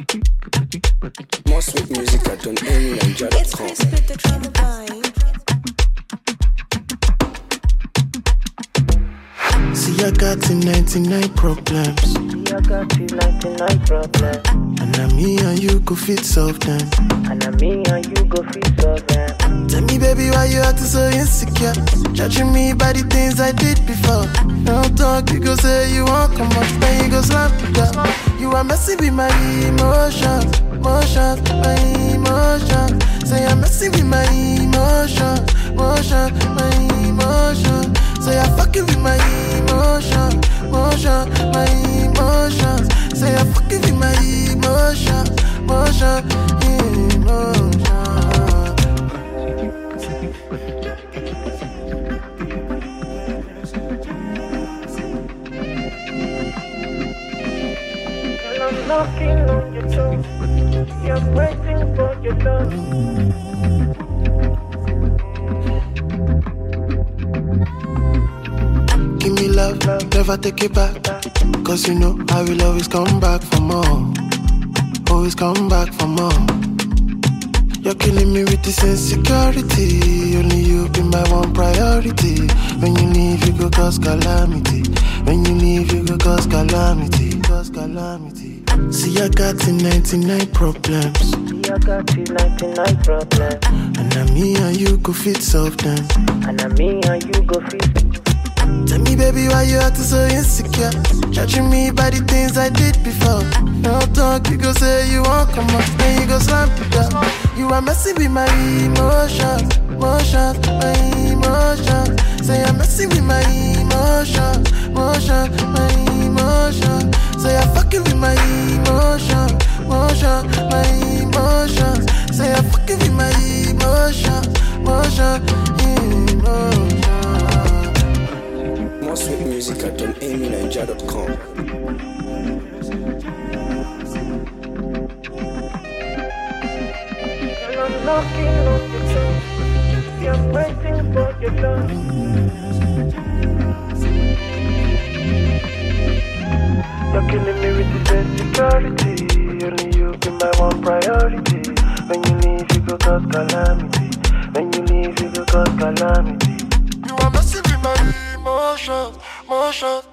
More sweet music at donamyniger.com. It's Chris with the drama vibe. See, I got 99 problems. And now me and you go fit solve them. Tell me, baby, why you acting so insecure? Judging me by the things I did before. Don't talk, you go say you won't come up, then you go slap it up. You are messing with my emotions, my emotions. Say I'm messing with my emotions, my emotions. Say I'm fucking with my emotions, my emotions. Say I'm fucking with my emotions, emotions. I'm knocking on your door. You're waiting for your love. Give me love, never take it back. Cause you know I will always come back for more. Always come back for more. You're killing me with this insecurity. Only you be my one priority. When you leave, you go cause calamity. When you leave, you go cause calamity. Cause calamity. See, I got 99 problems. And now me and you go fit solve them. Tell me, baby, why you acting so insecure? Judging me by the things I did before. Don't talk, you go say you won't come up, then you go slam it up. You are messing with my emotions, my emotions. Say I'm messing with my emotions, my emotions. Say I'm fucking with my emotions, my emotions. Say I'm fucking with my emotions, emotions. More sweet music at donamyniger.com. I'm knocking on your door. You're waiting for your love. You're killing me with this insecurity. Only you be my one priority. When you leave, you go cause calamity. When you leave, you go cause calamity. You are messing with my emotions, emotions.